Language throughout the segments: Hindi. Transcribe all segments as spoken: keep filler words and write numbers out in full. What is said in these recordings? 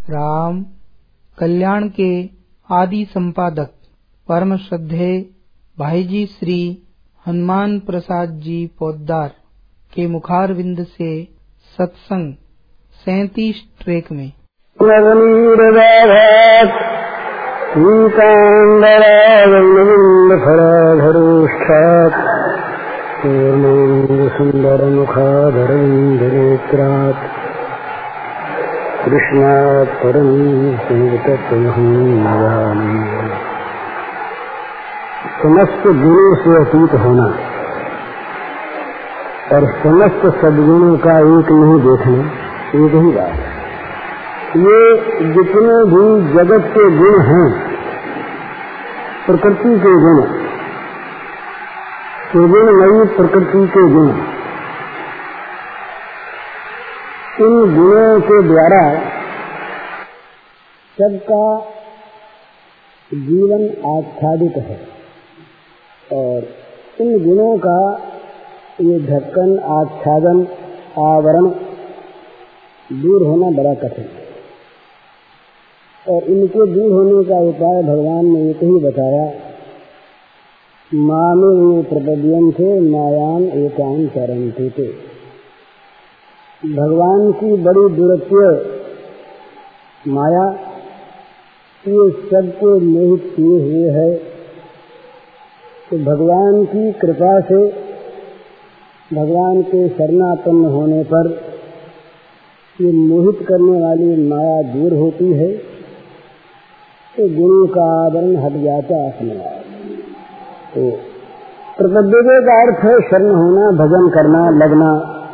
राम कल्याण के आदि संपादक परम श्रद्धेय भाई जी श्री हनुमान प्रसाद जी पोद्दार के मुखारविंद से सत्संग सैंतीस ट्रैक में सुंदर मुखाधरेन्द्रनेत्रात् कृष्णात् परं संगतमहं नमामि। समस्त गुणों से अतीत होना और समस्त सद्गुणों का एक नहीं देखना, एक ही बात है। ये जितने भी जगत के गुण हैं, प्रकृति के गुण, गुणमयी प्रकृति के गुण, इन गुणों के द्वारा सबका जीवन आच्छादित है और इन गुणों का ये ढक्कन, आच्छादन, आवरण दूर होना बड़ा कठिन है और इनके दूर होने का उपाय भगवान ने एक ही बताया, मामे प्रपद्यन्ते मायाम एकां तरन्ते। भगवान की बड़ी दुरत्य माया ये सबको मोहित किए हुए है। तो भगवान की कृपा से, भगवान के शरणापन्न होने पर ये मोहित करने वाली माया दूर होती है तो गुरु का आवरण हट जाता अपने आप। तो प्रपद्य का अर्थ है शरण होना, भजन करना, लगना,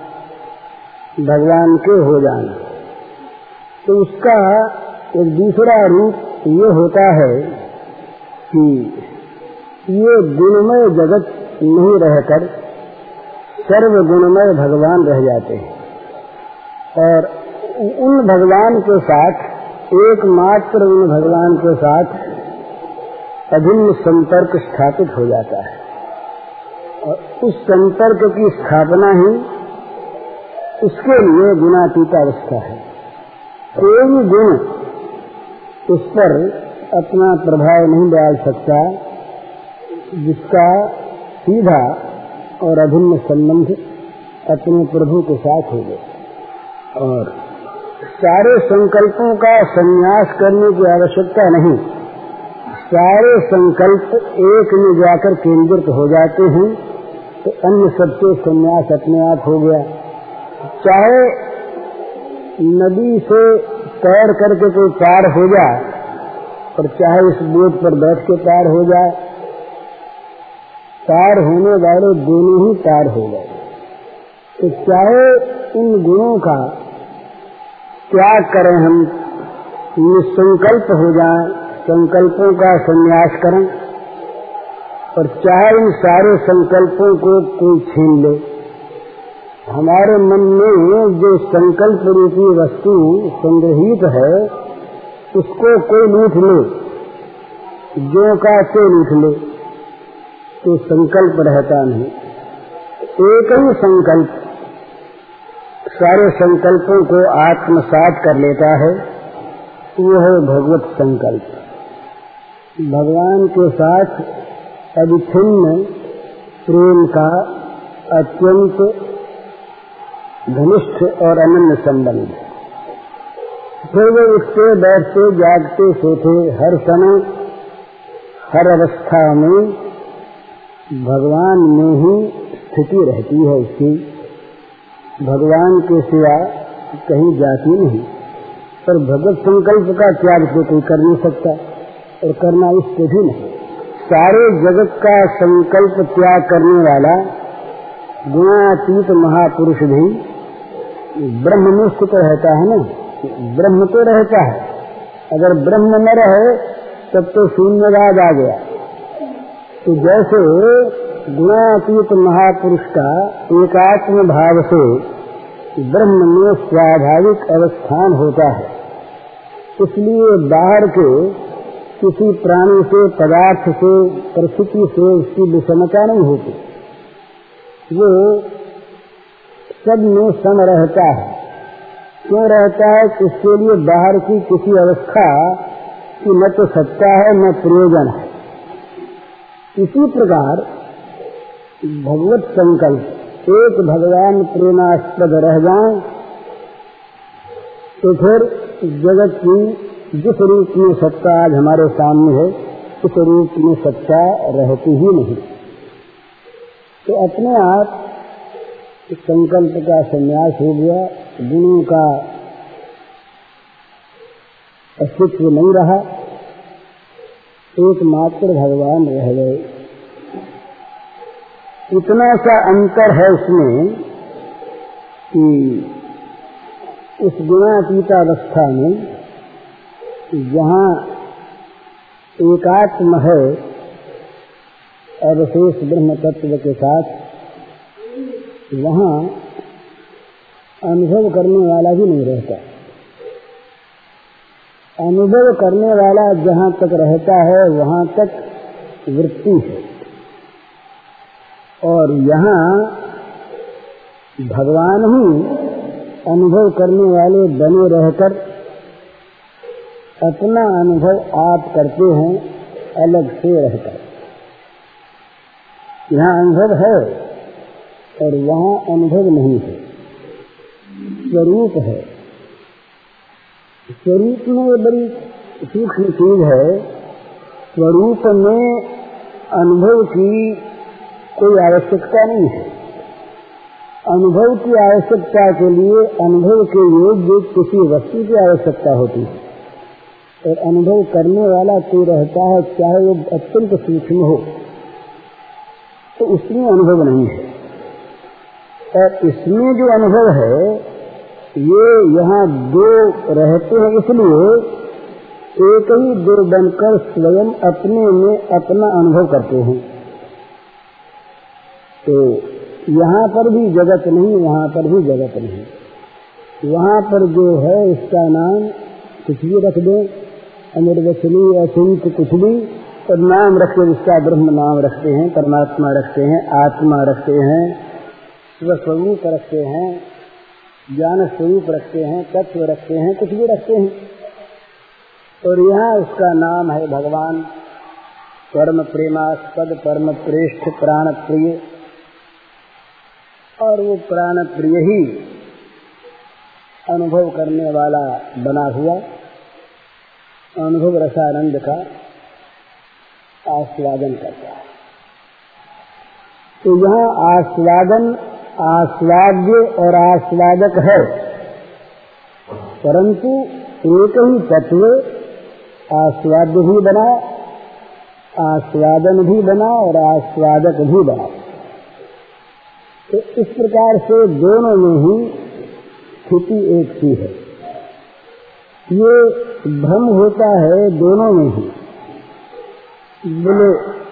भगवान के हो जाना। तो उसका एक दूसरा रूप ये होता है कि ये गुणमय जगत नहीं रहकर सर्व गुणमय भगवान रह जाते हैं और उन भगवान के साथ, एकमात्र उन भगवान के साथ अभिन्न संपर्क स्थापित हो जाता है और उस संपर्क की स्थापना ही उसके लिए गुणातीत अवस्था है। कोई गुण उस पर अपना प्रभाव नहीं डाल सकता जिसका सीधा और अभिन्न संबंध अपने प्रभु के साथ हो गया। और सारे संकल्पों का संन्यास करने की आवश्यकता नहीं, सारे संकल्प एक में जाकर केंद्रित हो जाते हैं तो अन्य सबसे संन्यास अपने आप हो गया। चाहे नदी से तैर करके कोई पार हो जाए और चाहे इस बोट पर बैठ के पार हो जाए, पार होने वाले दोनों ही पार हो गए। तो चाहे इन गुणों का त्याग करें, हम निसंकल्प हो जाएं, संकल्पों का संन्यास करें और चाहे इन सारे संकल्पों को कोई छीन ले, हमारे मन में जो संकल्प रूपी वस्तु संग्रहित है उसको कोई लूट ले, जो का तो लूट ले, तो संकल्प रहता नहीं। एक ही संकल्प सारे संकल्पों को आत्मसात कर लेता है, वो है भगवत संकल्प। भगवान के साथ अविच्छिन्न प्रेम का अत्यंत घनिष्ठ और अनन्य संबंध। फिर वे उठते, बैठते, जागते, सोते, हर समय हर अवस्था में भगवान में ही स्थिति रहती है उसकी। भगवान के सिवा कहीं जाती नहीं। पर भगवत संकल्प का त्याग तो कोई कर नहीं सकता और करना इससे भी नहीं। सारे जगत का संकल्प त्याग करने वाला गुणातीत महापुरुष भी ब्रह्म में स्थित रहता है ना। ब्रह्म तो रहता है, अगर ब्रह्म न रहे तब तो शून्यवाद आ गया। तो जैसे गुणातीत महापुरुष का एकात्म भाव से ब्रह्म में स्वाभाविक अवस्थान होता है, इसलिए बाहर के किसी प्राणी से, पदार्थ से, परिस्थिति से उसकी विषमता नहीं होती। वो सब में सम रहता है क्यों रहता है? इसके लिए बाहर की किसी अवस्था की न तो सत्ता है न प्रयोजन है। इसी प्रकार भगवत संकल्प एक भगवान प्रेमास्पद रह जाए तो फिर जगत की जिस रूप में सत्ता आज हमारे सामने है उस रूप में सत्ता रहती ही नहीं। तो अपने आप संकल्प का संन्यास हो गया, गुणों का अस्तित्व नहीं रहा, एकमात्र भगवान रह गए। इतना सा अंतर है इसमें कि उस गुणातीतावस्था में जहाँ एकात्म है अवशेष ब्रह्म तत्व के साथ, वहाँ अनुभव करने वाला भी नहीं रहता। अनुभव करने वाला जहाँ तक रहता है वहाँ तक वृत्ति है, और यहाँ भगवान ही अनुभव करने वाले बने रहकर अपना अनुभव आप करते हैं अलग से रहकर। यहाँ अनुभव है और वहाँ अनुभव नहीं है, स्वरूप है। स्वरूप में ये बड़ी सूक्ष्म चीज है। स्वरूप में अनुभव की कोई आवश्यकता नहीं है। अनुभव की आवश्यकता के लिए अनुभव के योग्य किसी वस्तु की आवश्यकता होती है, और अनुभव करने वाला कोई रहता है, चाहे वो अत्यंत सूक्ष्म हो, तो उसमें अनुभव नहीं है। और इसमें जो अनुभव है ये यहाँ दो रहते हैं, इसलिए एक ही दो बनकर स्वयं अपने में अपना अनुभव करते हैं। तो यहाँ पर भी जगत नहीं, वहाँ पर भी जगत नहीं। वहाँ पर जो है इसका नाम कुछ भी रख दें, अनिर्वचनीय अचिंत्य कुछ भी, और नाम रखते उसका ब्रह्म नाम रखते हैं, परमात्मा रखते हैं, आत्मा रखते हैं, स्वस्वरूप रखते हैं, ज्ञान स्वरूप रखते हैं, तत्व रखते हैं, कुछ भी रखते हैं। और यहाँ उसका नाम है भगवान, परम प्रेमास्पद, परम प्रेष्ठ, प्राण प्रिय। और वो प्राण प्रिय ही अनुभव करने वाला बना हुआ अनुभव रसानंद का आस्वादन करता है। तो यहाँ आस्वादन, आस्वाद्य और आस्वादक है, परंतु एक ही तत्व आस्वाद्य भी बना, आस्वादन भी बना और आस्वादक भी बना। तो इस प्रकार से दोनों में ही स्थिति एक सी है। ये भ्रम होता है दोनों में ही। बोले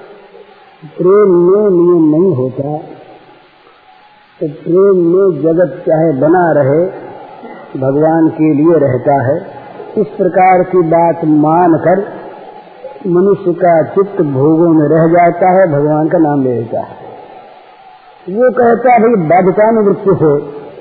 प्रेम में नियम नहीं होता, तो प्रेम में जगत चाहे बना रहे भगवान के लिए रहता है। इस प्रकार की बात मानकर मनुष्य का चित्त भोगों में रह जाता है, भगवान का नाम ले लेता है। वो कहता है भाई बाध्यतानुवृत्ति से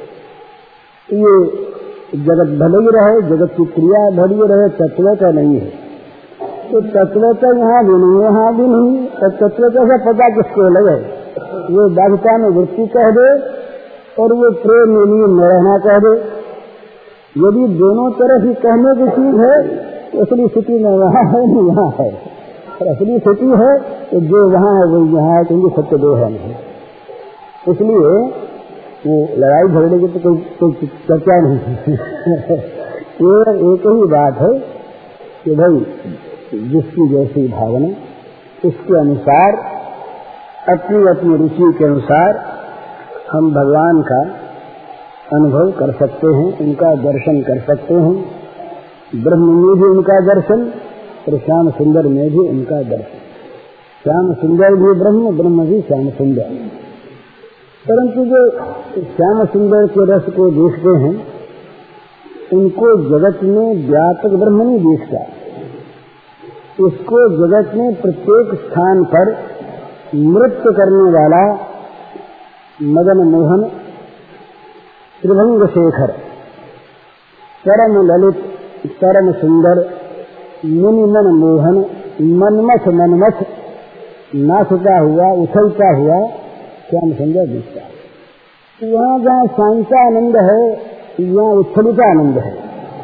ये जगत भले ही रहे, जगत की क्रिया भली रहे, तत्वता नहीं है। तो तत्वता यहाँ भी नहीं, यहाँ भी नहीं, तो तत्वता से पता किसको लगे? वो बाध्यतानुवृत्ति कह दे और वो प्रेम में लिए न रहना कह दे। यदि दोनों तरफ ही कहने की चीज है तो असली स्थिति में वहाँ है नहीं यहाँ है, और असली स्थिति है तो जो वहाँ है वो यहाँ है, क्योंकि सत्य दो है नहीं। इसलिए वो लड़ाई झगड़े की तो कोई कोई चर्चा नहीं है। केवल एक ही बात है कि भाई जिसकी जैसी भावना उसके अनुसार, अपनी अपनी रुचि के अनुसार हम भगवान का अनुभव कर सकते हैं, उनका दर्शन कर सकते हैं। ब्रह्म में भी उनका दर्शन और श्याम सुंदर में भी उनका दर्शन। श्याम सुंदर भी ब्रह्म, ब्रह्म भी श्याम सुंदर। परंतु जो श्याम सुंदर के रस को देखते हैं उनको जगत में व्यापक ब्रह्म नहीं दिखता। उसको जगत में प्रत्येक स्थान पर नृत्य करने वाला मदन मोहन त्रिभंग शेखर परम ललित परम सुंदर मुनि मन मोहन मनमथ मनमथ नाचता हुआ उछलता हुआ श्याम सुंदर दिखता है। यहाँ जहाँ शांता आनंद है यहाँ उच्छलिता आनंद है।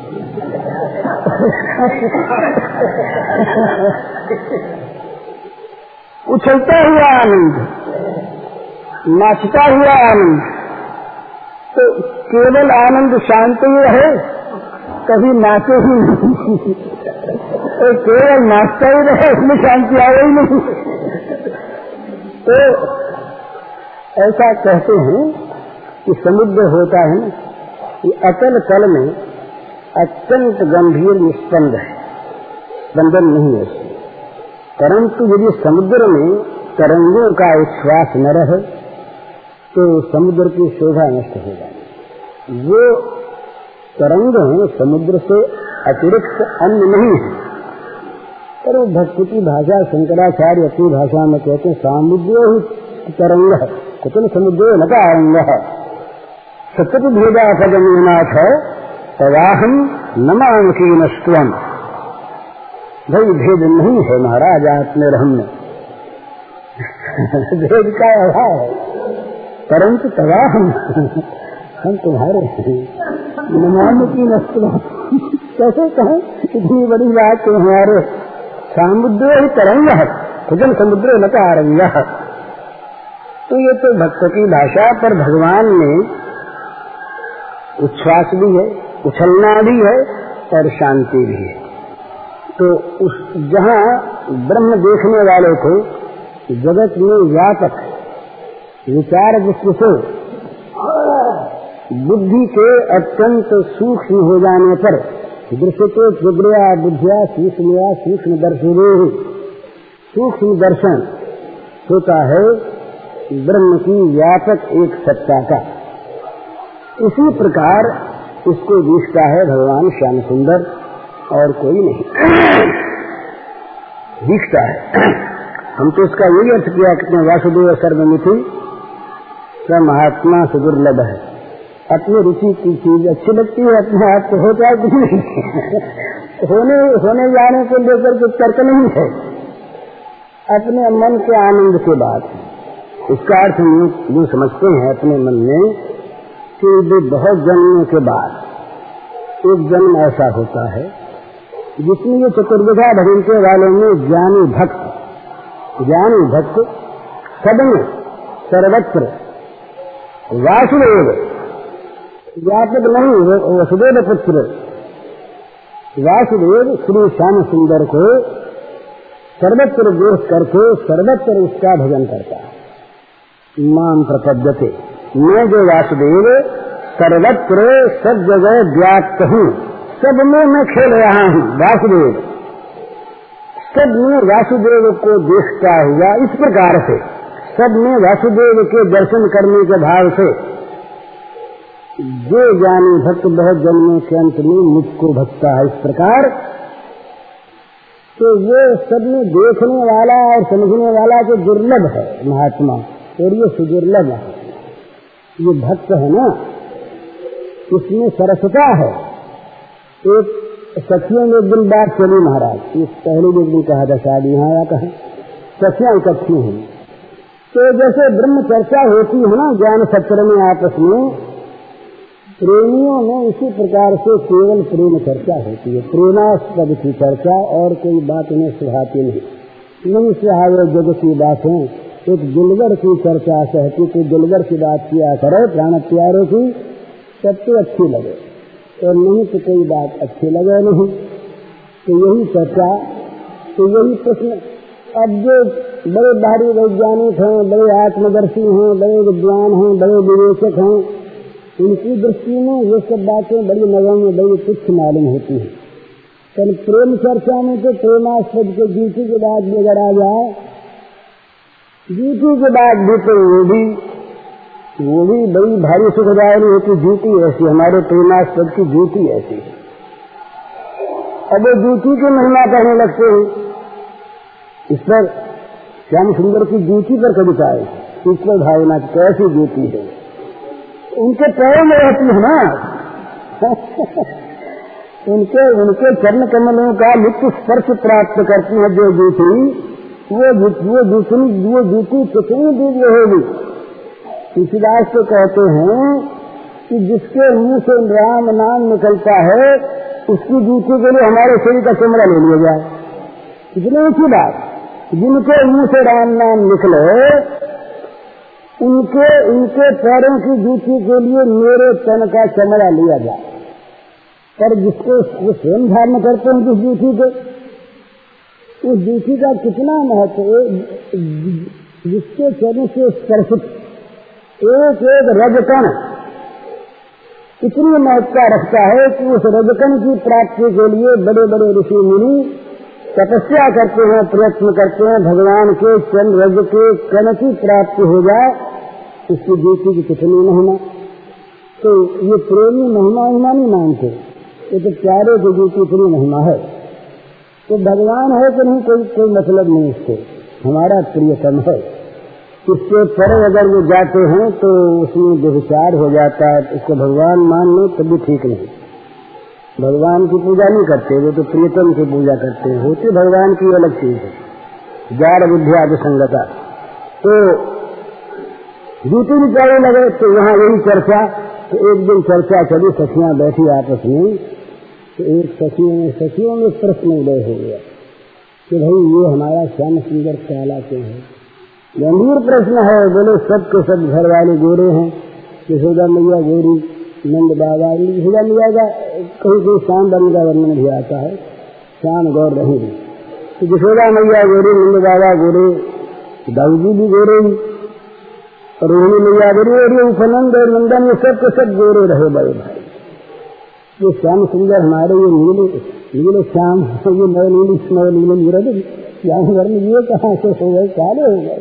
उछलता हुआ आनंद, नाचता हुआ आनंद, तो केवल आनंद शांत ही रहे, कभी नाचे ही नहीं, तो केवल नाचता ही रहे, उसमें शांति आए ही नहीं। तो ऐसा कहते हैं कि समुद्र होता है ना, कि अतल तल में अत्यंत गंभीर निस्पंद है, स्पंदन नहीं है उसमें। परंतु यदि समुद्र में तरंगों का उच्छ्वास न रहे तो समुद्र की शोभा नष्ट हो जाए। वो तरंग समुद्र से अतिरिक्त अन्य नहीं है। पर वो भक्ति की भाषा शंकराचार्य अपनी भाषा में कहते हैं सामुद्रो ही तरंग है, कुतल समुद्रो न का अंग है, सत्य भेदा पदमीनाथ है तदाहम नमांकी नस्त्वम। भाई भेद नहीं है महाराज आत्मे रहम में, भेद का अभाव है, परंतु तदाहम हम तुम्हारे नमांकी नस्त्वम। कैसे कहें इतनी बड़ी बात तो हमारे समुद्र ही तरंग है, कुजन समुद्र न का रंग है। तो ये तो भक्त की भाषा, पर भगवान ने उच्छ्वास भी है, उछलना भी है और शांति भी है। तो उस जहाँ ब्रह्म देखने वाले को जगत में व्यापक विचार दृष्टि से बुद्धि के अत्यंत सूक्ष्म हो जाने पर दृश्यते प्रग्रया बुद्धिया सूक्ष्म सूक्ष्म दर्शने सूक्ष्म दर्शन होता है ब्रह्म की व्यापक एक सत्ता का। इसी प्रकार इसको दिखता है भगवान श्याम सुंदर और कोई नहीं दिखता है। हम तो इसका यही अर्थ किया कि वासुदेव सर्वमिति स महात्मा सुदुर्लभ है। अपनी रुचि की चीज अच्छी लगती है, अपने हाथ को हो जाए कुछ नहीं होने होने जाने को लेकर के तर्क नहीं है, अपने मन के आनंद के बाद। इसका अर्थ हम यूँ समझते हैं अपने मन में कि बहुत जन्मों के बाद एक जन्म ऐसा होता है जिसमें ये चतुर्विधा भजनते वालों में ज्ञानी भक्त ज्ञानी भक्त सदन सर्वत्र वासुदेव व्यापक नहीं वसुदेव पुत्र वासुदेव श्री श्याम सुंदर को सर्वत्र देख करके सर्वत्र उसका भजन करता है। मां प्रपद्यते, मैं जो वासुदेव सर्वत्र सब जगह व्याप्त हूँ, सब में मैं खेल रहा हूँ। वासुदेव सब में वासुदेव को देखता हुआ इस प्रकार से, सब में वासुदेव के दर्शन करने के भाव से जो ज्ञानी भक्त बहुत जन्मों के अंत में मुझको भक्ता है इस प्रकार, तो ये सब में देखने वाला और समझने वाला जो दुर्लभ है महात्मा, और ये सुदुर्लभ है। ये भक्त है ना, इसमें सरसता है। एक सखियों में एक दिन बात चली महाराज, इस पहले एक दिन कहा था शायद यहाँ या कहा, सखियां इकट्ठी हैं तो जैसे ब्रह्म चर्चा होती है ना ज्ञान सत्र में आपस में, प्रेमियों में इसी प्रकार से केवल प्रेम चर्चा होती है, प्रेमास्पद की चर्चा, और कोई बात उन्हें सुहाती नहीं नहीं सुहावे जग की बातें। एक दिलवर की चर्चा सहती कि दिलवर की बात किया करे, प्राण प्यारे की, तब तो अच्छी लगे, और नहीं तो कोई बात अच्छी लगे नहीं। तो यही चर्चा, तो यही प्रश्न। अब जो बड़े भारी वैज्ञानिक हैं, बड़े आत्मदर्शी हैं, बड़े विद्वान हैं, बड़े विवेचक हैं, उनकी दृष्टि में ये सब बातें बड़ी नगण्य, बड़ी तुच्छ मालूम होती है। पर प्रेम चर्चा में तो प्रेमास्पद के ड्यूटी के बाद अगर आ जाए, ड्यूटी के बाद भी तो वो भी वो भी बड़ी भारी सुखदायी होती ड्यूटी ऐसी, हमारे प्रेमास्पद की ड्यूटी ऐसी है। अब वो ड्यूटी की महिमा कहने लगते हैं। इस पर श्याम सुंदर की ड्यूटी पर कविता है, ईश्वर भावना की कैसी ड्यूटी है, उनके पैरों में रहती है ना उनके उनके चरण कमलों का लिप्त स्पर्श प्राप्त करती है जो जूती, वो वो जूती वो जूती कितनी दिव्य होगी। तुलसीदास तो कहते हैं कि जिसके मुंह से राम नाम निकलता है उसकी जूती के लिए हमारे शरीर का चमड़ा ले लिया जाए। कितनी ऊंची बात। जिनके मुंह से राम नाम निकले उनके उनके पैरों की जूती के लिए मेरे तन का चमड़ा लिया जाए। पर जिसको वो स्वयं धारण करते हैं जिस जूती को, उस जूती का कितना महत्व है। जिसके चरण से स्पर्शित एक एक रजकण इतनी महत्ता रखता है कि उस रजकण की प्राप्ति के लिए बड़े बड़े ऋषि मुनि तपस्या करते हैं, प्रयत्न करते हैं भगवान के चरण रज के कण की प्राप्ति हो जाए। उसकी जूती की कितनी महिमा। तो ये प्रेमी महिमा महिमा नहीं मानते, ये तो प्यारे की जूती इतनी महिमा है। तो भगवान है कि नहीं कोई कोई मतलब नहीं, इससे हमारा प्रियतम है। इसके पर अगर वो जाते हैं तो उसमें व्यभिचार हो जाता है। इसको भगवान मान लो तब भी ठीक नहीं। भगवान की पूजा नहीं करते, वो तो प्रियतम की पूजा करते हैं। होती भगवान की अलग चीज है, जार बुद्धिया संगता। तो जूती भी चाहे लगे तो वहाँ यही चर्चा। तो एक दिन चर्चा चली, सखियां बैठी आपस में, तो एक सखियों में सखियों में प्रश्न उदय हो गया कि भाई ये हमारा श्याम सुंदर कहलाते हैं। गंभीर प्रश्न है। बोले सब के सब घर वाले गोरे हैं। यशोदा मैया गोरी, नंद बाबा, यशोदा मैया का कहीं कोई श्याम बन का वर्णन भी आता है, श्याम गौर रहेगी। तो यशोदा मैया गोरी, नंद बाबा गोरे, दाऊजी भी गोरे, और रोहिणी मैया गोरी, और ये उपनंद और नंदन ये सब के सब गोरे रहे बड़े भाई। ये श्याम सुंदर हमारे ये नीले नीले श्याम, ये नव नीली नव नीले नीरज श्याम वर्ण ये कहाँ से हो गए, काले हो गए।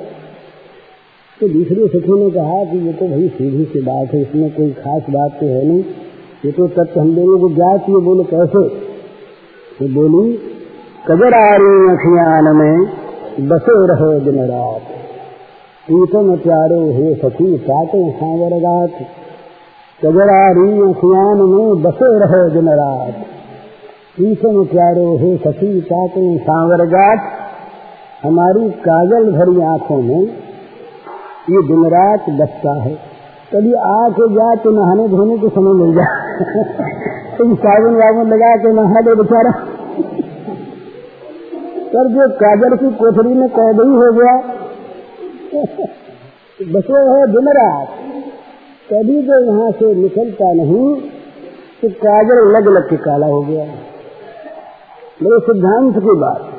तो दूसरी सखी ने कहा कि ये तो भाई सीधी सी बात है, इसमें कोई खास बात तो है नहीं, ये तो तत्व हम दोनों को ज्ञात। ये बोले कैसे? तो बोली कजरारी अखियान में बसे रहे दिन रात, प्रीतम प्यारे हे सखी साते सांवर रात। कजरारी अखियान में बसे रहे दिन रात, प्रीतम प्यारे हे सखी साते सांवर रात। हमारी काजल भरी आंखों में ये दिन रात बसता है। कभी आके जा तो नहाने धोने को समय मिल जाए तुम साबुन वाबुन लगा के नहा दे बेचारा। पर जो काजल की कोठरी में कैद ही हो गया बसे है दिन रात, कभी जो यहाँ से निकलता नहीं तो काजल लग लग के काला हो गया। मेरे सिद्धांत की बात,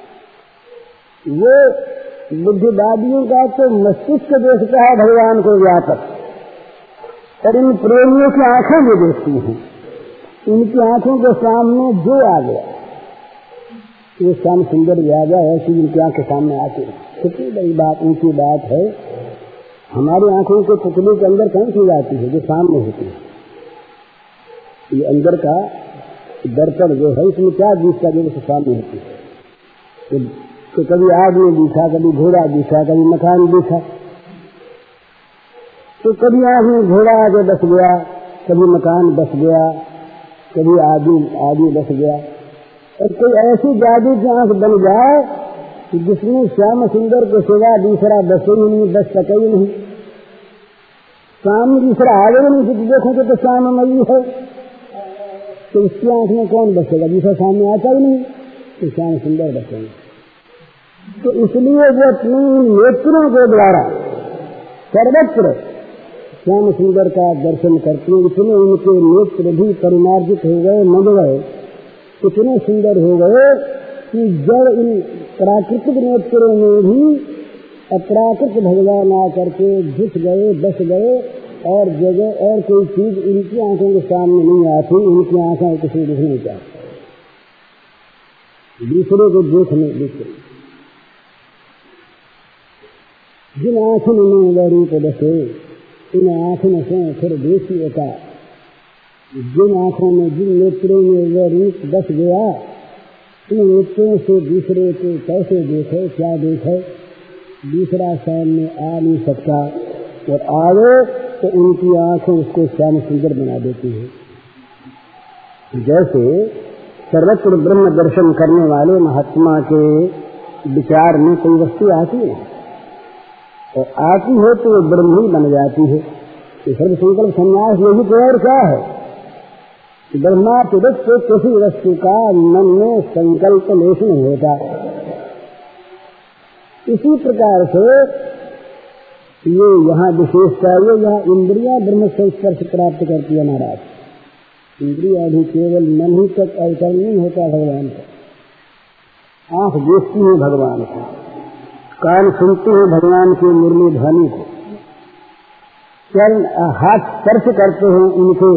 ये बुद्धिवादियों का तो मस्तिष्क देखता है भगवान को व्यापक, पर इन प्रेमियों की आंखें भी देखती हैं। इनकी आंखों के सामने जो आ गया ये श्याम सुंदर भी आ गया, ऐसी इनकी आंखें सामने आती है। कितनी बड़ी बात, ऊंची बात है। हमारी आंखों के पुतले के अंदर कौन सी जाती है जो सामने होती है? ये अंदर का दर्पण जो है इसमें क्या दिखता है जो सामने होती है? तो, तो कभी आदमी दिखा, कभी घोड़ा दिखा, कभी मकान दिखा। तो कभी आँख में घोड़ा आगे बस गया, कभी मकान बस गया, कभी आदमी आदमी बस गया। और कोई ऐसी जादू की आंख बन जाए जिसमें श्याम सुंदर को सिवा दूसरा बसे ही नहीं, बस सके ही नहीं। सामने दूसरा आगे नहीं, कुछ देखोगे तो श्याम मई है, तो इसकी आंख में कौन बसेगा? दूसरा सामने आता ही नहीं, तो श्याम सुंदर बसेंगे। तो इसलिए वो अपने नेत्रों के द्वारा सर्वत्र श्याम सुंदर का दर्शन करते हैं। इतने उनके नेत्र भी परिमार्जित हो गए, मद गए, इतने सुंदर हो गए कि जड़ इन प्राकृतिक नेत्रों में भी अप्राकृत भगवान आकर के घुस गए, बस गए, और जगह और कोई चीज इनकी आंखों के सामने नहीं आती। इनकी आंखें किसी दिख नहीं चाहती, दूसरे को देखने दूसरे जिन आंखों में वह रूप बसे, इन आंखों से फिर देशी होता। जिन आंखों में, जिन नेत्रों में वह रूप बस गया, इन नेत्रों से दूसरे को कैसे देखे, क्या देखे? दूसरा सामने आ नहीं सकता, और आवे तो उनकी आंखें उसको श्याम सुंदर बना देती है। जैसे सर्वत्र ब्रह्म दर्शन करने वाले महात्मा के विचार में कोई वस्तु आती है और आती है तो वो ब्रह्म ही बन जाती है। सर्व संकल्प संन्यास यही तो और क्या है? ब्रह्मातिरिक्त से किसी वस्तु का मन में संकल्प लेश नहीं होता। इसी प्रकार से ये यहाँ विशेषता ये यहाँ इंद्रिया ब्रह्म से स्पर्श प्राप्त करती है महाराज। इंद्रिया भी केवल मन ही तक अवसर नहीं होता भगवान का। आंख देखती है भगवान को, कान सुनते हैं भगवान की मुरली ध्वनि को, चरण हाथ स्पर्श करते हैं उनके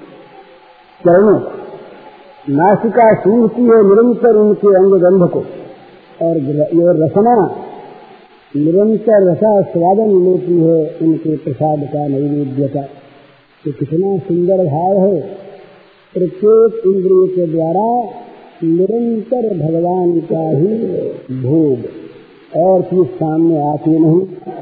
चरणों, नासिका सूंघती है निरंतर उनके अंग गंध को, और ये रसना निरंतर रसास्वादन लेती है उनके प्रसाद का, नैवेद्य का। तो कितना सुंदर भाव है। प्रत्येक इंद्रिय के द्वारा निरंतर भगवान का ही भोग और चीज सामने आती नहीं।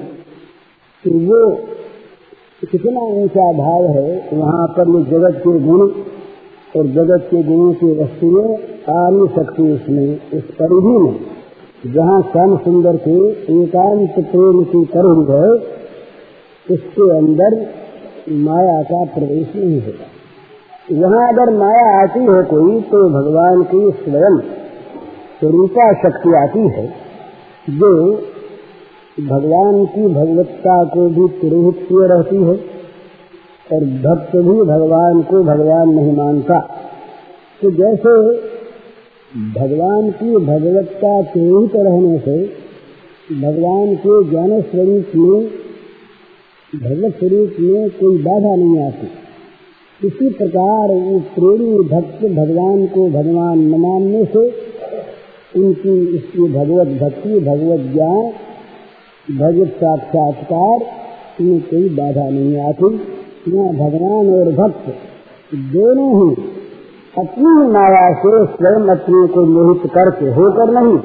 तो वो कितना ऊंचा भाव है। वहाँ पर ये जगत के गुण और जगत के गुणों की वस्तुएं आ नहीं सकती उसमें, उस परिधि में जहाँ श्याम सुंदर के एकांत प्रेम की तरंग है, उसके अंदर माया का प्रवेश नहीं होता। वहाँ अगर माया आती है कोई तो भगवान की स्वयं स्वरूपा शक्ति आती है, जो भगवान की भगवत्ता को भी तिरोहित किए रहती है, और भक्त भी भगवान को भगवान नहीं मानता। तो जैसे भगवान की भगवत्ता तिरोहित रहने से भगवान के ज्ञान स्वरूप में, भगवत स्वरूप में कोई बाधा नहीं आती, इसी प्रकार वो प्रेमी भक्त भगवान को भगवान न मानने से उनकी इसकी भगवत भक्ति, भगवत ज्ञान, भगवत साक्षात्कार में कोई बाधा नहीं आती। यहाँ भगवान और भक्त दोनों ही अपनी माया से स्वयं अपने को मोहित करके होकर नहीं,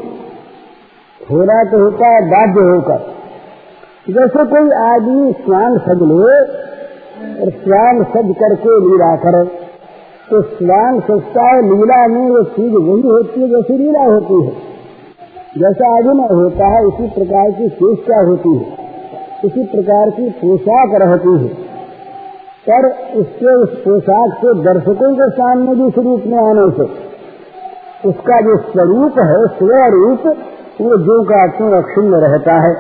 होना तो होता है बाध्य होकर। जैसे कोई आदमी स्वांग सज ले और स्वांग सज करके लीला करे, तो स्वांग सजता है लीला में वो चीज वही होती है जैसी लीला होती है। जैसा अभिनय होता है उसी प्रकार की चेष्टा होती है, उसी प्रकार की पोशाक रहती है, पर उसके उस पोशाक से दर्शकों के सामने भी स्वरूप में आने से उसका जो स्वरूप है, स्वरूप, वो जो का क्यों अक्षुण्ण रहता है।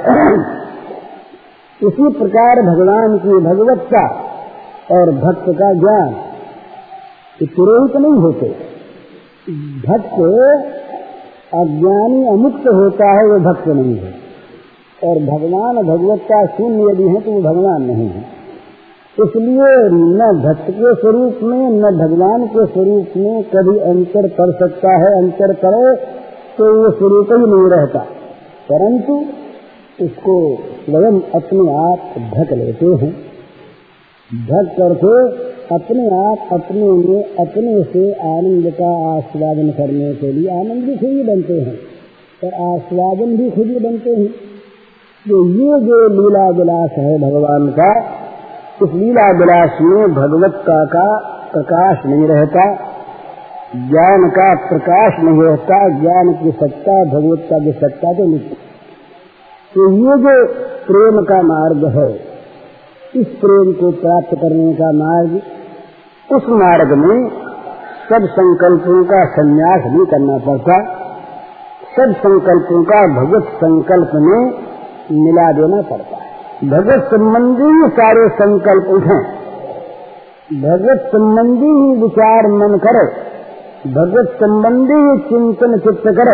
इसी प्रकार भगवान की भगवत्ता और भक्त का ज्ञान तिरोहित नहीं होते। भक्त अज्ञानी अमुक्त होता है, वो भक्त नहीं है, और भगवान भगवत्ता शून्य यदि है तो वो भगवान नहीं है। इसलिए न भक्त के स्वरूप में न भगवान के स्वरूप में कभी अंतर पड़ सकता है। अंतर करे तो वो स्वरूप ही नहीं रहता, परंतु उसको स्वयं अपने आप ढक लेते हैं। ढक करके अपने आप अपने में अपने से आनंद का आस्वादन करने के लिए आनंद खुद ही बनते हैं और आस्वादन भी खुद ही बनते हैं। तो ये जो लीला विलास है भगवान का, इस लीला विलास में भगवत्ता का प्रकाश नहीं रहता, ज्ञान का प्रकाश नहीं रहता, ज्ञान की सत्ता भगवत्ता की सत्ता तो नहीं। तो ये जो प्रेम का मार्ग है, इस प्रेम को प्राप्त करने का मार्ग, उस मार्ग में सब संकल्पों का संन्यास नहीं करना पड़ता, सब संकल्पों का भगवत संकल्प में मिला देना पड़ता है। भगवत संबंधी सारे संकल्प उठें, भगवत संबंधी ही विचार मन करे, भगवत संबंधी ही चिंतन चित्त करे,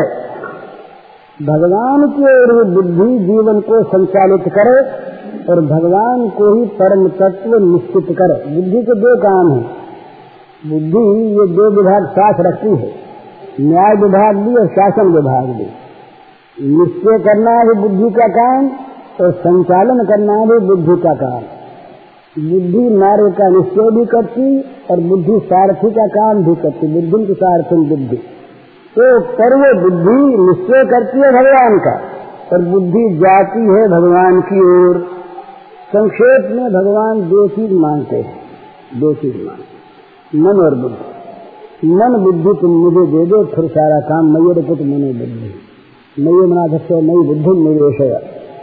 भगवान की ओर बुद्धि जीवन को संचालित करे और भगवान को ही परम तत्व निश्चित करे। बुद्धि के दो काम हैं। बुद्धि ये दो विभाग साथ रखती है, न्याय विभाग भी और शासन विभाग भी। निश्चय करना भी बुद्धि का काम और संचालन करना भी बुद्धि का काम। बुद्धि नार्य का निश्चय भी करती और बुद्धि सारथी का काम भी करती। बुद्धि की सारथी बुद्धि तो पर्व बुद्धि निश्चय करती है भगवान का और बुद्धि जाती है भगवान की ओर। संक्षेप में भगवान दो चीज मांगते हैं, दो चीज मांगते, मन और बुद्धि। मन बुद्धि तुम मुझे दे दो, फिर सारा काम मयूर पुत्र मनो बुद्धि, मयूर मनाधक्ष मई बुद्धि निवेशय।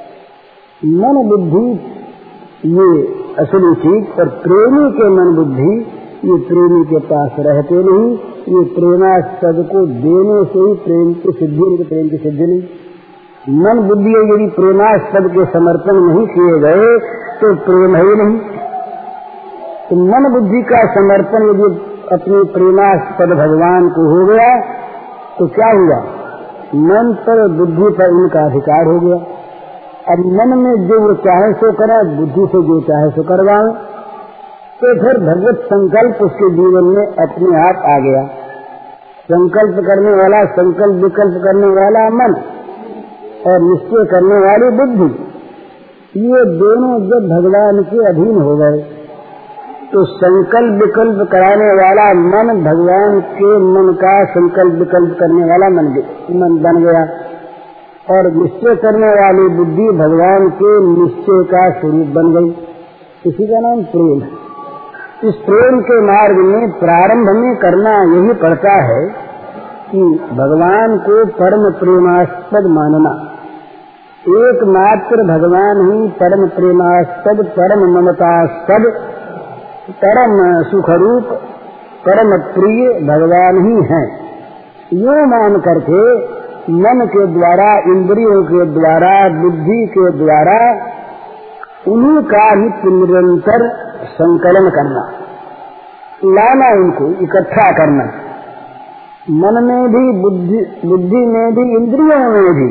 मन बुद्धि ये असली चीज, पर प्रेमी के मन बुद्धि ये प्रेमी के पास रहते नहीं। ये प्रेमास्पद को देने से ही प्रेम की सिद्धि नहीं, प्रेम की सिद्धि नहीं। मन बुद्धि यदि प्रेमास्पद के समर्पण नहीं किए गए तो प्रेम है ही नहीं। तो मन बुद्धि का समर्पण यदि अपने प्रेमास्पद भगवान को हो गया तो क्या हुआ? मन पर बुद्धि पर इनका अधिकार हो गया। अब मन में जो वो चाहे सो करे, बुद्धि से जो चाहे सो करवाए, तो फिर भगवत संकल्प उसके जीवन में अपने आप आ गया। संकल्प करने वाला, संकल्प विकल्प करने वाला मन और निश्चय करने वाली बुद्धि, ये दोनों जब भगवान के अधीन हो गए तो संकल्प विकल्प कराने वाला मन भगवान के मन का संकल्प विकल्प करने वाला मन मन बन गया, और निश्चय करने वाली बुद्धि भगवान के निश्चय का स्वरूप बन गई। इसी का नाम प्रेम है। इस प्रेम के मार्ग में प्रारंभ में करना यही पड़ता है कि भगवान को परम प्रेमास्पद मानना। एकमात्र भगवान ही परम प्रेमास्पद, परम ममतास्पद, परम सुखरूप, परम प्रिय भगवान ही हैं। यो मान करके मन के द्वारा, इंद्रियों के द्वारा, बुद्धि के द्वारा उन्हीं का ही निरंतर संकलन करना, लाना, उनको इकट्ठा करना। मन में भी, बुद्धि बुद्धि में भी, इंद्रियों में भी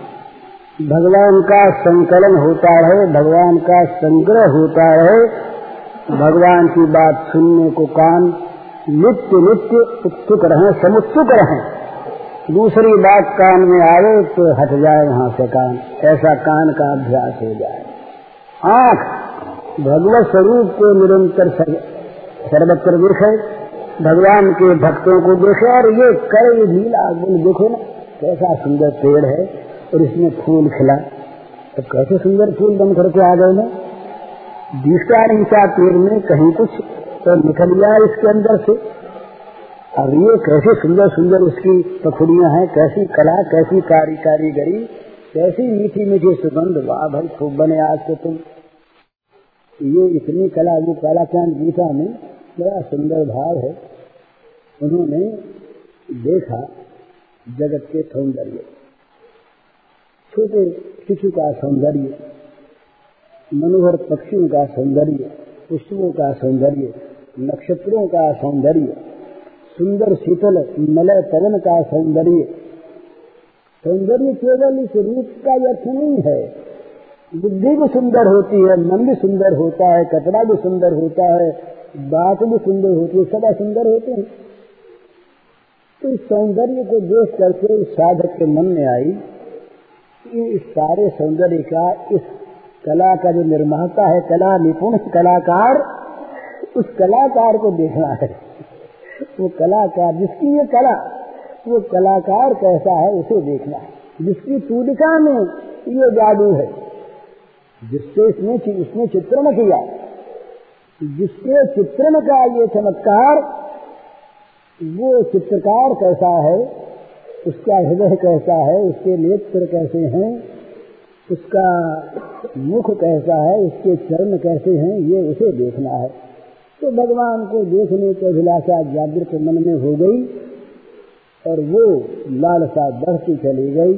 भगवान का संकलन होता रहे, भगवान का संग्रह होता रहे, भगवान की बात सुनने को कान नित्य नित्य उत्सुक रहें, समुत्सुक रहें। दूसरी बात कान में आवे तो हट जाए वहां से कान, ऐसा कान का अभ्यास हो जाए। आंख भगवत स्वरूप को निरंतर सर्वत्र देखे, भगवान के भक्तों को देखे, और ये करे लीला। देखो ना कैसा सुंदर पेड़ है और इसमें फूल खिला, तो कैसे सुंदर फूल बन करके आ गए ना। दिखता नहीं था पेड़ में कहीं कुछ, तो निकल गया इसके अंदर से। अब ये कैसे सुंदर सुंदर उसकी पखुड़ियां हैं, कैसी कला, कैसी कारी कारीगरी, कैसी मीठी मीठी सुगंध। वाह भाई खूब बने आज के तुम। ये इतनी कला, वो काला चांद गीता में बड़ा सुंदर भाव है। उन्होंने देखा जगत के सौंदर्य, छोटे शिशु का सौंदर्य, मनोहर पक्षियों का सौंदर्य, पुष्पों का सौंदर्य, नक्षत्रों का सौंदर्य, सुंदर शीतल मलय पवन का सौंदर्य। सौंदर्य केवल इस रूप का अर्थ नहीं है, बुद्धि भी सुंदर होती है, मन भी सुंदर होता है, कपड़ा भी सुंदर होता है, बात भी सुंदर होती है, सदा सुंदर होते हैं। तो इस सौंदर्य को देख करके साधक के मन में आई कि इस सारे सौंदर्य का, इस कला का जो निर्माता है, कला निपुण कलाकार, उस कलाकार को देखना है। वो कलाकार जिसकी ये कला, वो कलाकार कैसा है उसे देखना है। जिसकी तूलिका में ये जादू है, जिससे इसने इसने चित्रण किया, जिसके चित्रण का ये चमत्कार, वो चित्रकार कैसा है, उसका हृदय कैसा है, उसके नेत्र कैसे हैं, उसका मुख कैसा है, उसके चरण कैसे हैं, ये उसे देखना है। तो भगवान को देखने की अभिलाषा जागृत मन में हो गई और वो लालसा बढ़ती चली गई।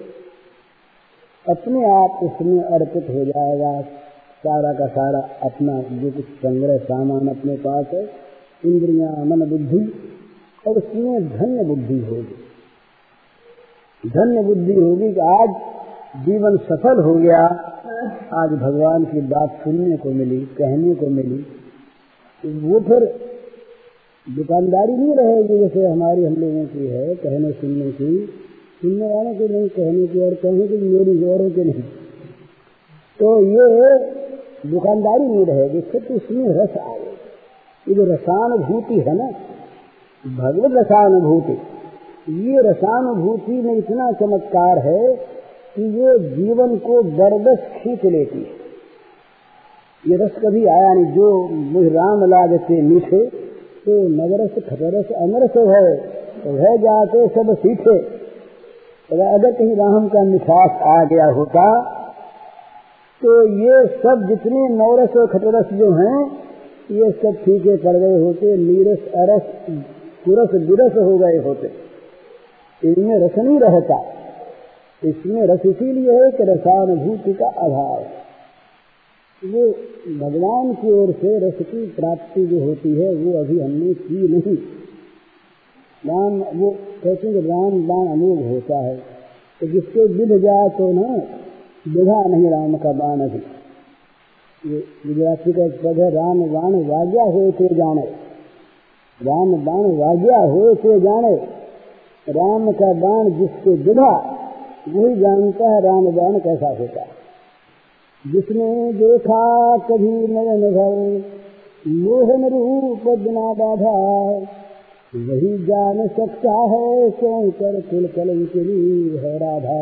अपने आप उसमें अर्पित हो जाएगा सारा का सारा अपना जो कुछ संग्रह सामान अपने पास है, इंद्रियां, मन, बुद्धि, और उसमें धन्य बुद्धि होगी। धन्य बुद्धि होगी कि आज जीवन सफल हो गया, आज भगवान की बात सुनने को मिली, कहने को मिली। वो फिर दुकानदारी नहीं रहेगी जैसे हमारी हम लोगों की है, कहने सुनने की, सुनने वालों की नहीं, कहने की और कहने की मेरी जोरों के नहीं। तो ये दुकानदारी नहीं रहेगी, फिर तो इसमें रस आएगा। ये जो रसानुभूति है ना, भगवत रसानुभूति, ये रसानुभूति में इतना चमत्कार है कि ये जीवन को बरबस खींच लेती है। ये रस कभी आया नहीं। जो मुझ राम लागते मीठे, तो नवरस खटरस अमरस है, है जाते सब सीखे। अगर कहीं राम का मिठास आ गया होता तो ये सब जितने नवरस और खटरस जो हैं ये सब फीके पड़ गए होते, नीरस अरस कुरस विरस हो गए होते। इनमें रस नहीं रहता। इसमें रस इसीलिए है कि रसानुभूति का अभाव। वो भगवान की ओर से रस की प्राप्ति जो होती है वो अभी हमने की नहीं। राम वो कहते हैं राम बाण अमोघ होता है, तो जिसके विध जाए तो न विधा नहीं राम का बाण अभी। ये गुजराती का एक पद है, राम बाण वाग्या हो तो जाने। राम बाण वाग्या हो तो जाने। राम का बाण जिसके विधा वही जानता है राम बाण कैसा होता है। जिसने देखा कभी नयन भर मोहन रूप बिना बाधा, वही जान सकता है क्यों कर कुल कलंकिनी है राधा।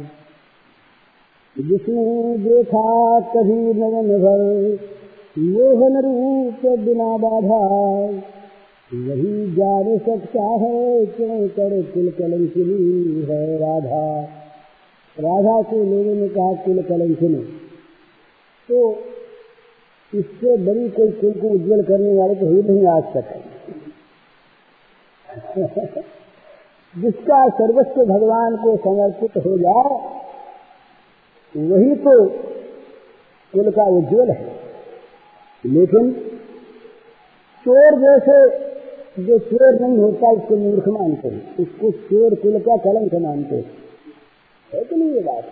जिसने देखा कभी नयन भर मोहन रूप बिना बाधा, वही जान सकता है क्यों कर कुल कलंकिनी है राधा। राधा को लोगों ने कहा कुल कलंकिनी, तो इससे बड़ी कोई कुल को उज्जवल करने वाले तो ही नहीं आज तक। जिसका सर्वस्व भगवान को समर्पित हो जाए वही तो कुल का उज्जवल है। लेकिन चोर जैसे जो चोर नहीं होता उसको मूर्ख मानते हैं, उसको चोर कुल का कलंक मानते हैं, है कि नहीं ये बात।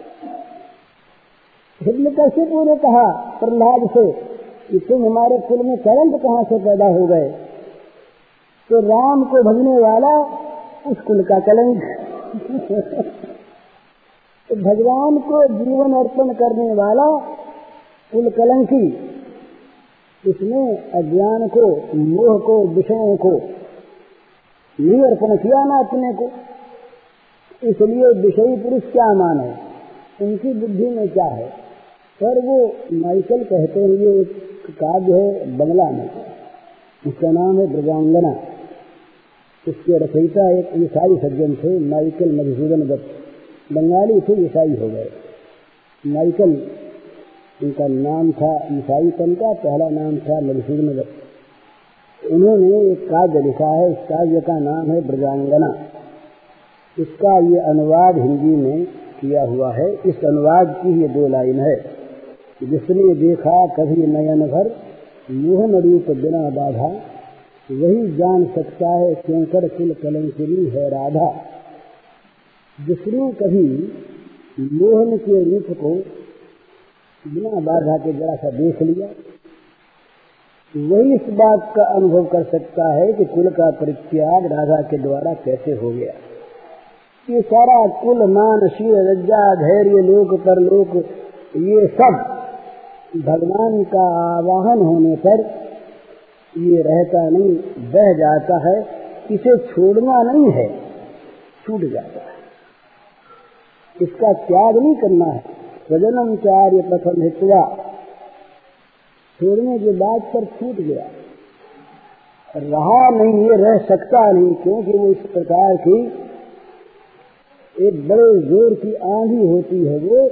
हिरण्यकशिपु ने कहा प्रहलाद से कि तुम हमारे कुल में कलंक कहाँ से पैदा हो गए, तो राम को भजने वाला उस कुल का कलंक। तो भगवान को जीवन अर्पण करने वाला कुल कलंकी, इसमें अज्ञान को, मोह को, विषयों को नहीं अर्पण किया ना अपने को। इसलिए विषयी पुरुष क्या माने, उनकी बुद्धि में क्या है। पर वो माइकल कहते हैं, ये एक काव्य है बंगला में, उसका नाम है ब्रजांगना। इसके रचयिता एक ईसाई सज्जन थे, माइकल मधुसूदन दत्त। बंगाली थे, ईसाई हो गए। माइकल उनका नाम था, ईसाईपन का पहला नाम था मधुसूदन दत्त। उन्होंने एक काव्य लिखा है, इस काव्य का नाम है ब्रजांगना। इसका ये अनुवाद हिंदी में किया हुआ है। इस अनुवाद की ये दो लाइन है, जिसने देखा कभी नयन भर मोहन रूप बिना बाधा, वही जान सकता है क्यों कर कुल कलंकिनी है राधा। जिसने कभी मोहन के रूप को बिना बाधा के जरा सा देख लिया, वही इस बात का अनुभव कर सकता है कि कुल का परित्याग राधा के द्वारा कैसे हो गया। ये सारा कुल मान शील लज्जा धैर्य लोक पर लोक, ये सब भगवान का आवाहन होने पर ये रहता नहीं, बह जाता है। इसे छोड़ना नहीं है, छूट जाता है। इसका त्याग नहीं करना है। स्वजनम कार्य प्रथम हित्वा, छोड़ने के बाद पर छूट गया, रहा नहीं, ये रह सकता नहीं, क्योंकि वो इस प्रकार की एक बड़े जोर की आंधी होती है। वो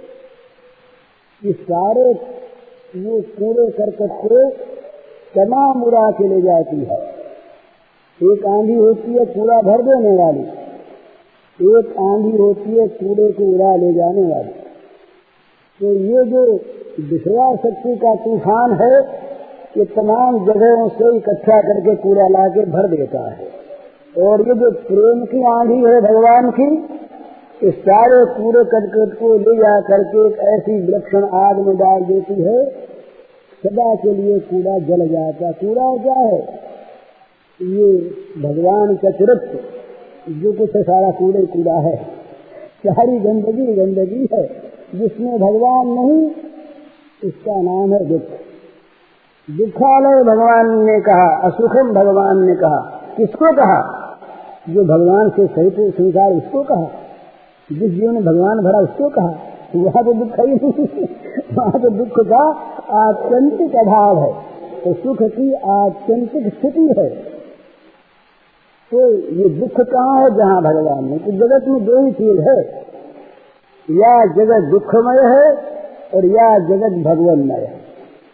इस सारे वो कूड़े करकट को तमाम उड़ा के ले जाती है। एक आंधी होती है कूड़ा भर देने वाली, एक आंधी होती है कूड़े को उड़ा ले जाने वाली। तो ये जो विषया शक्ति का तूफान है, ये तमाम जगहों से इकट्ठा करके कूड़ा ला के भर देता है। और ये जो प्रेम की आंधी है भगवान की, इस सारे कूड़े करकट को ले जा करके एक ऐसी विलक्षण आग में डाल देती है, सदा के लिए कूड़ा जल जाता। कूड़ा क्या है? ये भगवान का चरित्र जो कुछ सारा कूड़े कूड़ा है, सारी गंदगी गंदगी है। जिसमें भगवान नहीं, उसका नाम है दुख। दुखालय भगवान ने कहा, असुखम भगवान ने कहा। किसको कहा? जो भगवान से सहित संसार, उसको कहा। जिस जीवन में भगवान भरा उसको कहा। वहाँ तो दुख ही नहीं, वहाँ तो दुख का आत्यंतिक अभाव है। तो सुख की आत्यंतिक स्थिति है, तो ये दुख कहाँ है जहाँ भगवान नहीं। तो जगत में दो ही चीज है, या जगत दुखमय है और या जगत भगवानमय है।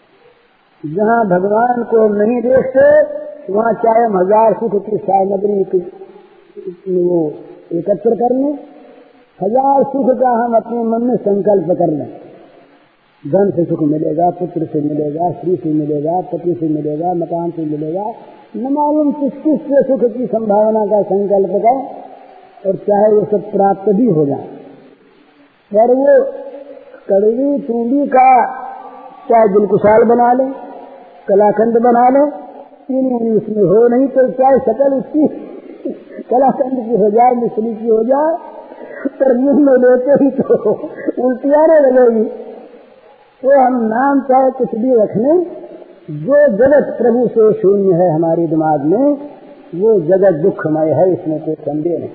जहाँ भगवान को नहीं देखते वहाँ चाहे हम हजार सुख की सामग्री वो एकत्र कर लें, हजार सुख का हम अपने मन में संकल्प कर लें, धन से सुख मिलेगा, पुत्र से मिलेगा, स्त्री से मिलेगा, पति से मिलेगा, मकान से मिलेगा, न मालूम किस किस से सुख की संभावना का संकल्प करें, और चाहे वो सब प्राप्त भी हो जाए, पर वो कड़वी चूड़ी का चाहे दिलकुशाल बना ले, कलाखंड बना ले, तीन उसमें हो नहीं तो चाहे सकल उसकी कलाखंड की हो जाए, मिश्री की हो जाए, पर मुंह में लेते ही तो उल्टियाने लगेगी। तो हम नाम चाहे कुछ भी रखने, जो जगत प्रभु से शून्य है हमारे दिमाग में, वो जगत दुखमय है, इसमें कोई संदेह नहीं।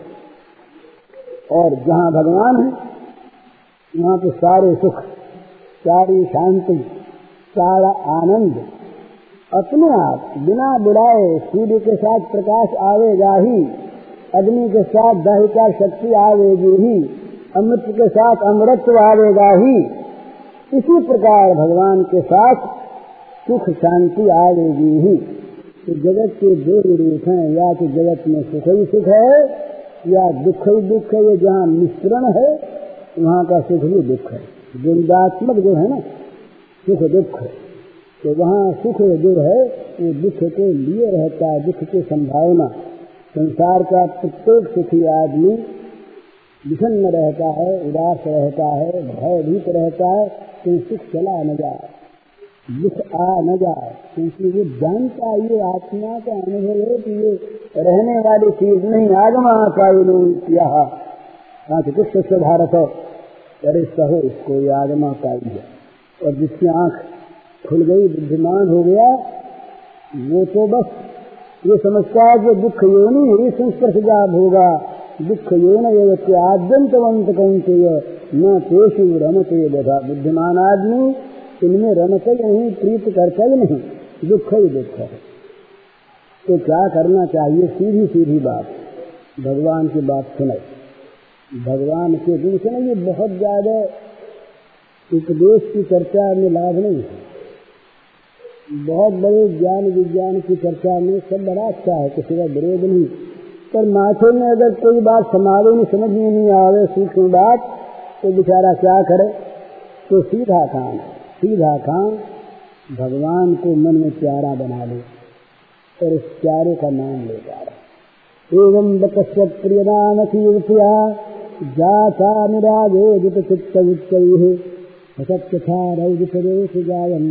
और जहाँ भगवान है वहाँ तो सारे सुख, सारी शांति, सारा आनंद अपने आप बिना बुलाए सूर्य के साथ प्रकाश आवेगा ही, अग्नि के साथ दाहिका शक्ति आवेगी ही, अमृत के साथ अमृतत्व आवेगा ही, इसी प्रकार भगवान के साथ सुख शांति आवेगी ही। तो जगत के दो रूप हैं, या तो जगत में सुख ही सुख है या दुख ही दुख है। ये जहाँ मिश्रण है वहाँ का सुख भी दुख है, द्वंद्वात्मक जो है ना सुख दुख, तो वहाँ सुख जो है वो दुख के लिए रहता है, दुख की संभावना। संसार का प्रत्येक सुखी आदमी विषन्न रहता है, उदास रहता है, भयभीत रहता है कि सुख चला न जाए, दुख आ न जाए, क्योंकि वो जानता है ये आत्मा का अनुभव है कि ये रहने वाली चीज नहीं। आगमा का कृष्ण से भारत अरे सहो इसको ये आगमा पाई है। और जिसकी आंख खुल गई, बुद्धिमान हो गया, वो तो बस ये समझता है कि दुख योनि ही संस्पर्श जाब होगा, दुख योन ये आद्यंतवंत कौनते न तेषु रमते बधा। बुद्धिमान आदमी इनमें रमते नहीं, प्रीत करते नहीं, दुख ही दुख है। तो क्या करना चाहिए? सीधी सीधी बात, भगवान की बात सुने, भगवान के दिन से ये बहुत ज्यादा उपदेश की चर्चा में लाभ नहीं है। बहुत बड़े ज्ञान विज्ञान की चर्चा में सब बड़ा अच्छा है, किसी का विरोध नहीं, पर माथे में अगर कोई बात समावे नहीं, समझ में नहीं आवे सूक्ष्म बात, तो बेचारा क्या करे? तो सीधा काम, सीधा काम भगवान को मन में प्यारा बना ले और उस प्यारे का नाम ले जा रहा। एवं बकस्य प्रिय नाम कीर्तिया जाता निरागोदित चित्त उच्चैः हसत्कथा रौदितदेश गायन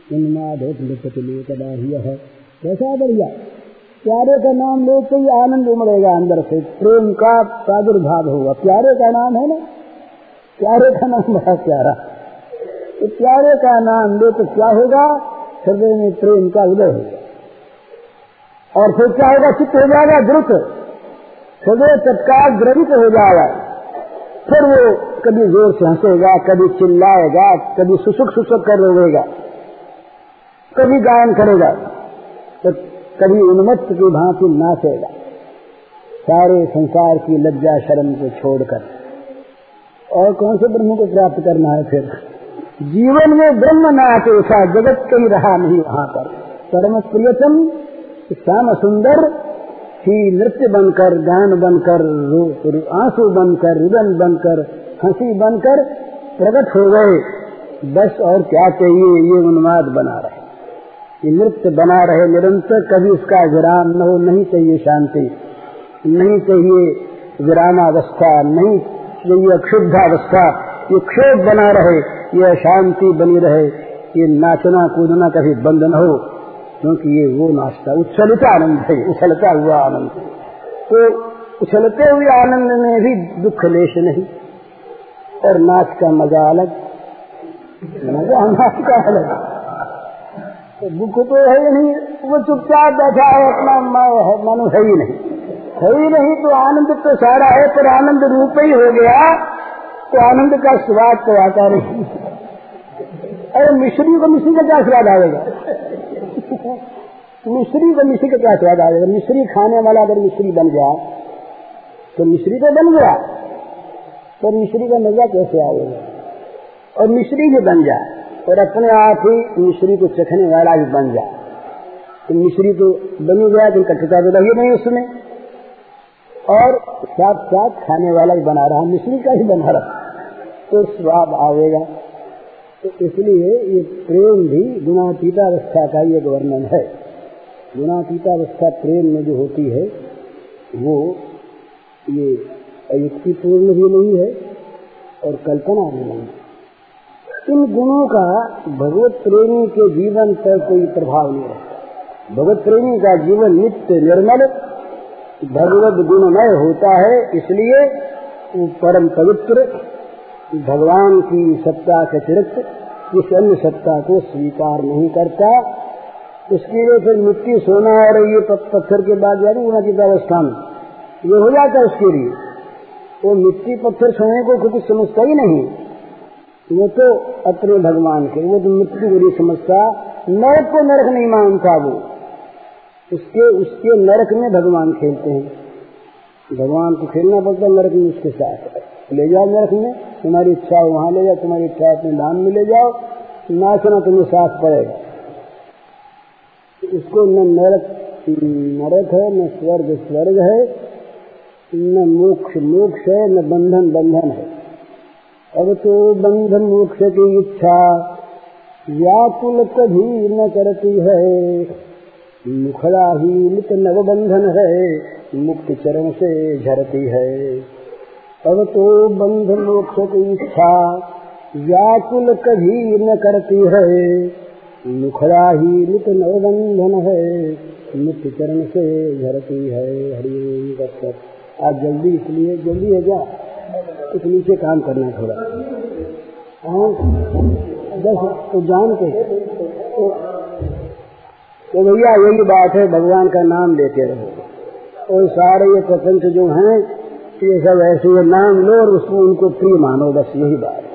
है। कैसा बढ़िया, प्यारे का नाम लेते ही आनंद उमड़ेगा अंदर से, प्रेम का प्रादुर्भाव होगा। प्यारे का नाम है ना, प्यारे का नाम बड़ा प्यारा, तो प्यारे का नाम ले तो क्या होगा? हृदय में प्रेम का उदय होगा, और फिर क्या होगा? चित्त हो जाएगा द्रुत, हृदय तत्काल द्रवित हो जाएगा। फिर वो कभी जोर से हंसेगा, कभी चिल्लाएगा, कभी सुसुक सुसुक कर रोएगा, कभी गायन करेगा, तो कभी उन्मत्त की भांति नाचेगा, सारे संसार की लज्जा शर्म को छोड़कर। और कौन से ब्रह्म को प्राप्त करना है? फिर जीवन में ब्रह्म नाच ऐसा जगत कहीं रहा नहीं वहां पर। परम प्रियतम श्याम सुंदर ही नृत्य बनकर, गान बनकर, आंसू बनकर, रुदन बनकर, हंसी बनकर प्रकट हो गए। बस और क्या चाहिए? ये उन्माद बना रहे, ये नृत्य बना रहे निरंतर, कभी उसका विराम न हो। नहीं चाहिए शांति, नहीं चाहिए विरामावस्था, नहीं चाहिए अक्षुब्धावस्था, ये क्षोभ बना रहे, ये अशांति बनी रहे, ये नाचना कूदना कभी बंद न हो, क्योंकि ये वो नाचता उछलता आनंद है, उछलता हुआ आनंद। तो उछलते हुए आनंद में भी दुख लेश नहीं, और नाच का मजा अलग, मजा नाच का अलग। तो दुख तो है ही नहीं, वो चुपचाप बैठा है, अपना मन है ही नहीं, है ही नहीं, तो आनंद तो सारा है, पर आनंद रूप ही हो गया, तो आनंद का स्वाद तो आता नहीं। अरे मिश्री को मिश्री का क्या स्वाद आएगा? मिश्री को मिश्री का क्या स्वाद आ जाएगा? मिश्री खाने वाला अगर मिश्री बन गया तो मिश्री तो बन गया, पर मिश्री का मजा कैसे आएगा? और मिश्री भी बन जाए और अपने आप ही मिश्री को चखने वाला भी बन जाए तो मिश्री तो बन ही गया, तो कटुता तो लगी नहीं उसमें, और साथ साथ खाने वाला भी बना रहा, मिश्री का ही बना रहा, तो स्वाद आएगा। तो इसलिए ये प्रेम भी गुणातीतावस्था का ही एक वर्णन है। गुणातीतावस्था प्रेम में जो होती है वो ये युक्तिपूर्ण भी नहीं है और कल्पना भी नहीं है। इन गुणों का भगवत प्रेमी के जीवन पर कोई प्रभाव नहीं रहता। भगवत प्रेमी का जीवन नित्य निर्मल भगवत गुणमय होता है, इसलिए वो परम पवित्र भगवान की सत्ता के अतिरिक्त किसी अन्य सत्ता को स्वीकार नहीं करता। उसके लिए फिर मिट्टी सोना और ये पत्थर के बाद जारी गुणातीतावस्था में ये हो जाता है। उसके लिए वो मिट्टी पत्थर सोने को कुछ समझता ही नहीं, वो तो अपने भगवान के, वो तो मिट्टी को नहीं समझता, नरक को नरक नहीं मानता, वो उसके उसके नरक में भगवान खेलते हैं। भगवान को खेलना पड़ता है नरक में, उसके साथ ले जाओ नरक में, तुम्हारी इच्छा वहां ले जाओ, तुम्हारी इच्छा अपने धाम में ले जाओ, नाचना तुम्हें साथ पड़ेगा। उसको न नरक नरक है, न स्वर्ग स्वर्ग है, न मोक्ष मोक्ष है, न बंधन बंधन है। अब तो बंधन मोक्ष की इच्छा व्याकुल कभी न करती है, मुखड़ा ही नित नव बंधन है, मुक्त चरण से झरती है। अब तो बंधन मोक्ष की इच्छा व्याकुल कभी न करती है, मुखड़ा ही नित नव बंधन है, मुक्त चरण से झरती है। हरि ओम। आज जल्दी, इसलिए जल्दी है क्या? कुछ नीचे काम करना थोड़ा, हाँ बस तो जान के तो, तो भैया यही बात है, भगवान का नाम लेते रहो और सारे ये प्रपंच जो हैं ये सब ऐसे नाम लो और उसको उनको प्रिय मानो, बस यही बात है।